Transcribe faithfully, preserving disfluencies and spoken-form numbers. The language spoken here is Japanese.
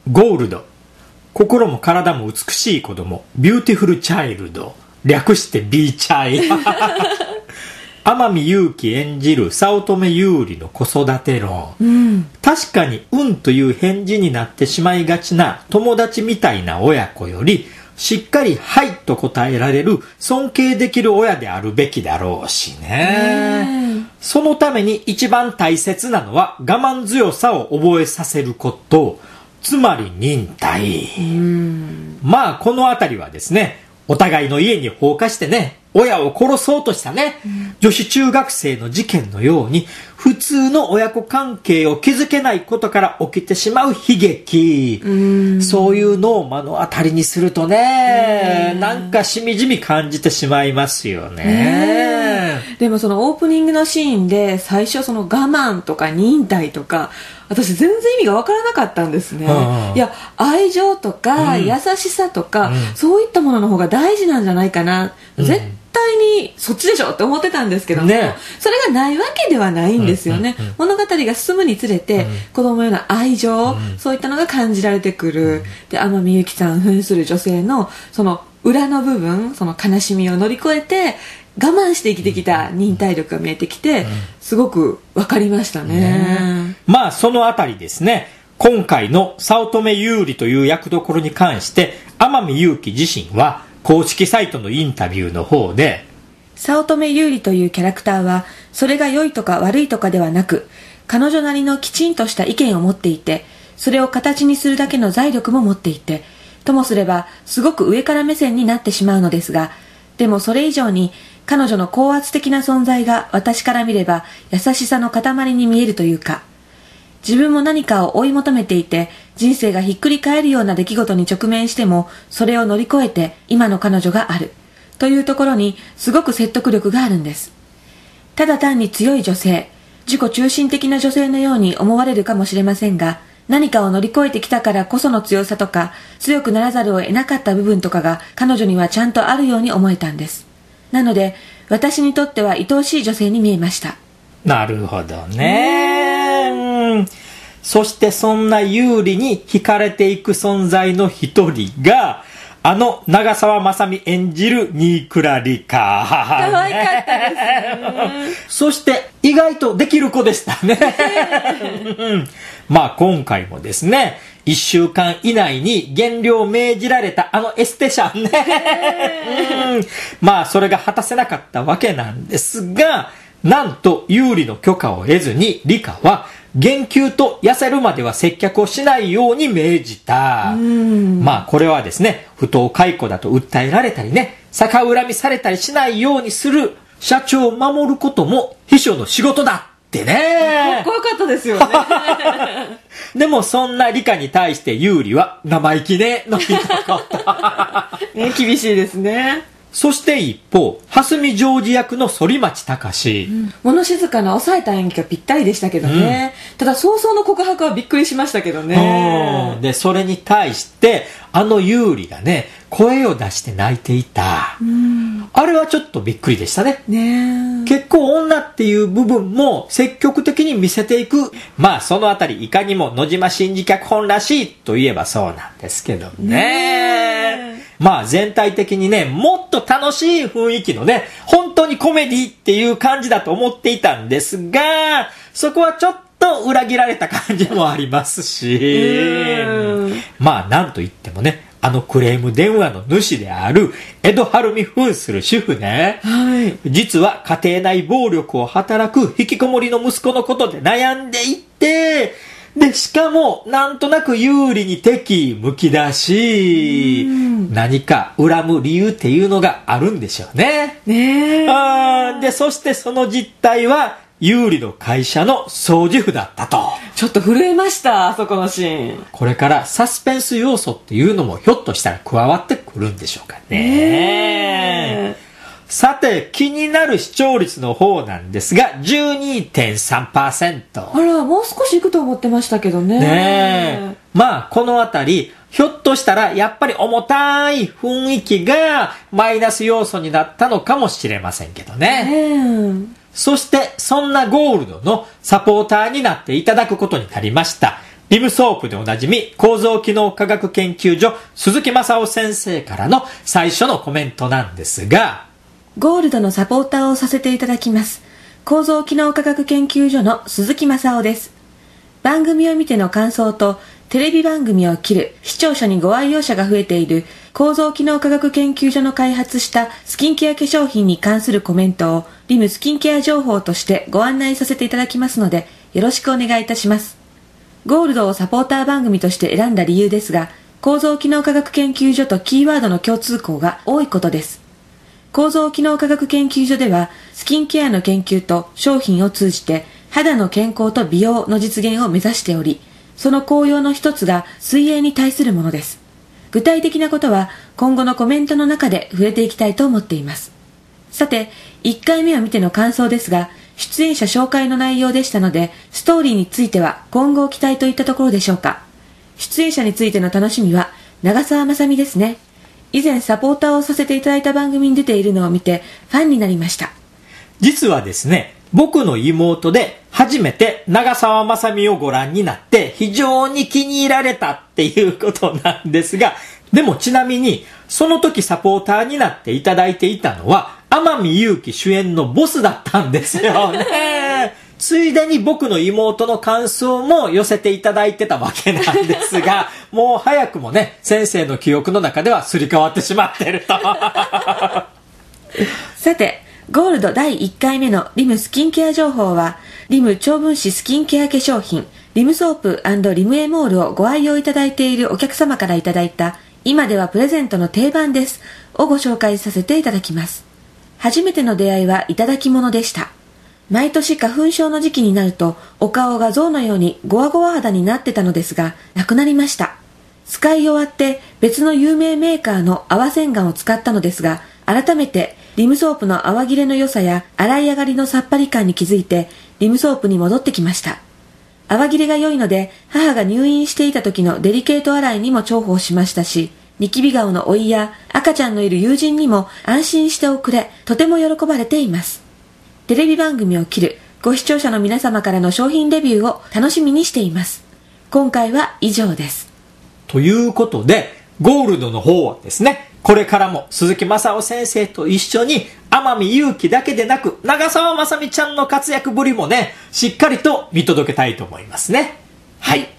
ゴールド、心も体も美しい子供、ビューティフルチャイルド、略してビーチャイ。天海祐希演じる早乙女優里の子育て論、うん、確かにうんという返事になってしまいがちな友達みたいな親子より、しっかりはいと答えられる尊敬できる親であるべきだろうしね。そのために一番大切なのは我慢強さを覚えさせること、つまり忍耐。うん、まあこのあたりはですね、お互いの家に放火してね、親を殺そうとしたね、うん、女子中学生の事件のように普通の親子関係を築けないことから起きてしまう悲劇、うん、そういうのを目の当たりにするとね、うん、なんかしみじみ感じてしまいますよね。 ね、でもそのオープニングのシーンで最初その我慢とか忍耐とか、私全然意味が分からなかったんですね。うん、いや、愛情とか優しさとか、うん、そういったものの方が大事なんじゃないかな、うん、絶対にそっちでしょって思ってたんですけども、ね、それがないわけではないんですよね。うんうんうん、物語が進むにつれて、うん、子供への愛情、うん、そういったのが感じられてくる。うん、で、天海祐希さん扮する女性のその裏の部分、その悲しみを乗り越えて我慢して生きてきた忍耐力が見えてきて、すごく分かりました ね, ね。 まあそのあたりですね、今回の早乙女優里という役どころに関して天海祐希自身は公式サイトのインタビューの方で、 早乙女優里というキャラクターはそれが良いとか悪いとかではなく、彼女なりのきちんとした意見を持っていて、それを形にするだけの財力も持っていて、ともすればすごく上から目線になってしまうのですが、でもそれ以上に彼女の高圧的な存在が私から見れば優しさの塊に見えるというか、自分も何かを追い求めていて人生がひっくり返るような出来事に直面しても、それを乗り越えて今の彼女があるというところにすごく説得力があるんです。ただ単に強い女性、自己中心的な女性のように思われるかもしれませんが、何かを乗り越えてきたからこその強さとか、強くならざるを得なかった部分とかが彼女にはちゃんとあるように思えたんです。なので私にとっては愛おしい女性に見えました。 なるほどね。そしてそんな優里に惹かれていく存在の一人が、あの長澤まさみ演じる新倉理香。 可愛かったですね。 そして意外とできる子でしたね。まあ今回もですね、いっしゅうかん以内に減量命じられたあのエステシャンね。うん、まあそれが果たせなかったわけなんですが、なんと優里の許可を得ずに理香は減給と痩せるまでは接客をしないように命じた。まあこれはですね、不当解雇だと訴えられたりね、逆恨みされたりしないようにする社長を守ることも秘書の仕事だってね。 怖かったですよね。 でもそんな理香に対して優里は生意気ねの一言。 ね、厳しいですね。 そして一方、蓮見ジョージ役の反町隆史、うん、 物静かな抑えた演技がぴったりでしたけどね、うん、ただ早々の告白はびっくりしましたけどね。 でそれに対してあの優里がね、声を出して泣いていた、うん、あれはちょっとびっくりでしたね。 ね、 結構女っていう部分も積極的に見せていく。まあそのあたりいかにも野島真司脚本らしいといえばそうなんですけどね。ね、まあ全体的にね、もっと楽しい雰囲気のね、本当にコメディっていう感じだと思っていたんですが、そこはちょっと裏切られた感じもありますし、まあなんといってもね、あのクレーム電話の主である江戸晴美扮する主婦ね、はい、実は家庭内暴力を働く引きこもりの息子のことで悩んでいて、でしかもなんとなく優里に敵意むき出し、何か恨む理由っていうのがあるんでしょうね。 ねえ。 あでそしてその実態は優里の会社の掃除婦だったと。 ちょっと震えました、あそこのシーン。 これからサスペンス要素っていうのもひょっとしたら加わってくるんでしょうかね。ねさて気になる視聴率の方なんですが じゅうにてんさんパーセント。 あら、もう少しいくと思ってましたけどね。 ねまあこのあたりひょっとしたらやっぱり重たい雰囲気がマイナス要素になったのかもしれませんけどね。そしてそんなゴールドのサポーターになっていただくことになりましたリムソープでおなじみ構造機能科学研究所鈴木正夫先生からの最初のコメントなんですが、 ゴールドのサポーターをさせていただきます構造機能科学研究所の鈴木正夫です。番組を見ての感想とテレビ番組を切る視聴者にご愛用者が増えている構造機能科学研究所の開発したスキンケア化粧品に関するコメントをリムスキンケア情報としてご案内させていただきますのでよろしくお願いいたします。ゴールドをサポーター番組として選んだ理由ですが、構造機能科学研究所とキーワードの共通項が多いことです。構造機能科学研究所ではスキンケアの研究と商品を通じて肌の健康と美容の実現を目指しており、その効用の一つが水泳に対するものです。具体的なことは今後のコメントの中で触れていきたいと思っています。さて、いっかいめを見ての感想ですが、出演者紹介の内容でしたので、ストーリーについては今後期待といったところでしょうか。出演者についての楽しみは長澤まさみですね。以前サポーターをさせていただいた番組に出ているのを見てファンになりました。 実はですね、僕の妹で初めて長澤まさみをご覧になって非常に気に入られたっていうことなんですが、でもちなみにその時サポーターになっていただいていたのは天海祐希主演のボスだったんですよね。ついでに僕の妹の感想も寄せていただいてたわけなんですが、もう早くもね、先生の記憶の中ではすり替わってしまってると。 さて、ゴールドだいいっかいめのリムスキンケア情報は、リム超分子スキンケア化粧品、リムソープ&リムエモールをご愛用いただいているお客様からいただいた、今ではプレゼントの定番です、をご紹介させていただきます。初めての出会いはいただき物でした。毎年花粉症の時期になると、お顔が象のようにゴワゴワ肌になってたのですが、なくなりました。使い終わって別の有名メーカーの泡洗顔を使ったのですが、改めてリムソープの泡切れの良さや洗い上がりのさっぱり感に気づいてリムソープに戻ってきました。泡切れが良いので母が入院していた時のデリケート洗いにも重宝しましたし、ニキビ顔の老いや赤ちゃんのいる友人にも安心しておくれ、とても喜ばれています。テレビ番組を切るご視聴者の皆様からの商品レビューを楽しみにしています。今回は以上です。 ということで、ゴールドの方はですね、これからも鈴木正夫先生と一緒に天海祐希だけでなく長澤まさみちゃんの活躍ぶりもね、しっかりと見届けたいと思いますね。はい。